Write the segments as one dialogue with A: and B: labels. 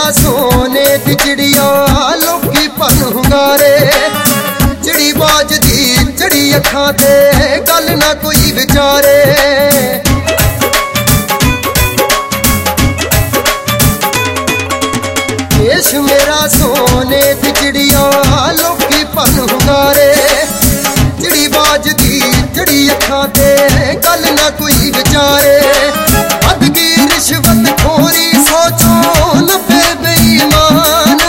A: सोने दी चिड़िया लोकी पन हुंगारे, चिड़ी बाजदी चढ़ी अखां ते गल ना कोई विचारे। देश मेरा सोने दी चिड़िया लोकी पन हुंगारे, चिड़ी बाजदी चढ़ी अखां ते गल ना कोई विचारे। अदगी रिश्वत खोरी सोचो लबे बेईमान,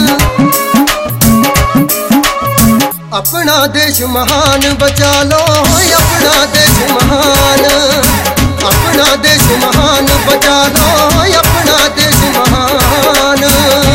A: अपना देश महान बचा लो, अपना देश महान, अपना देश महान बचा लो, अपना देश महान।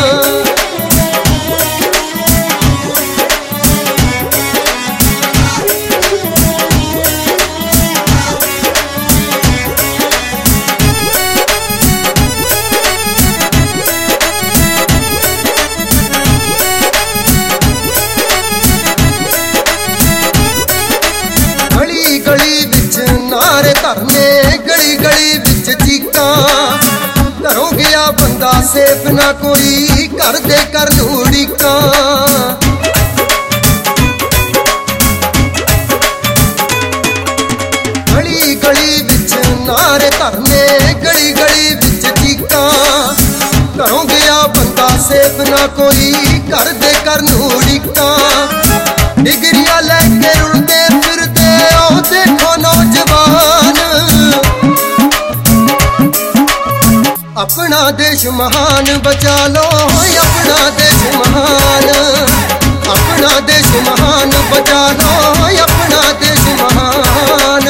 A: गली विच नारे धरने, गली गली विच चीकां, घरों गया बंदा सेफ ना कोई, घर दे कर उड़ीकां। गली गली विच नारे धरने, गली गली विच चीकां, घरों गया बंदा सेफ ना कोई, घर दे कर उड़ीकां। डिग्रियां लैके रुलदे फिरदे ओ देखो नौजवान, अपना देश महान बचा लो, अपना देश महान, अपना देश महान बचा लो, अपना देश महान।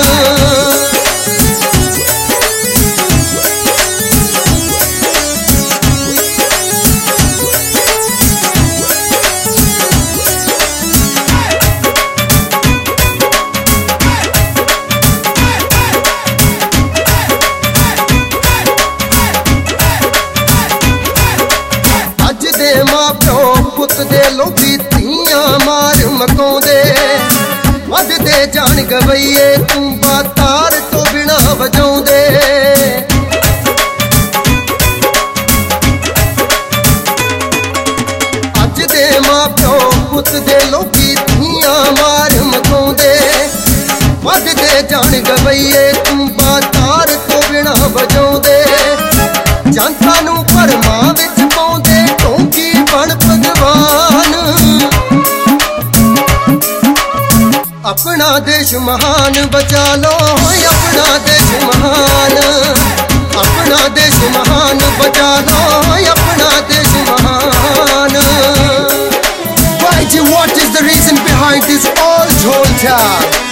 A: मां प्यो पुत दे लोभी धीआं मार मकाउंदे, वधदे जान गवैये तू बातार तो बिना वजाउंदे। अज दे मां प्यो पुत दे लोभी धीआं मार मकाउंदे, वधदे जान गवैये तू बातार तो बिना वजाउंदे। जनता नू भरमां विच पाउंदे ढोंगी बन भगवान, अपना देश महान बचा लो, अपना देश महान, अपना देश महान बचा लो, अपना देश महान।
B: YG, what is the reason behind this all Jholcha?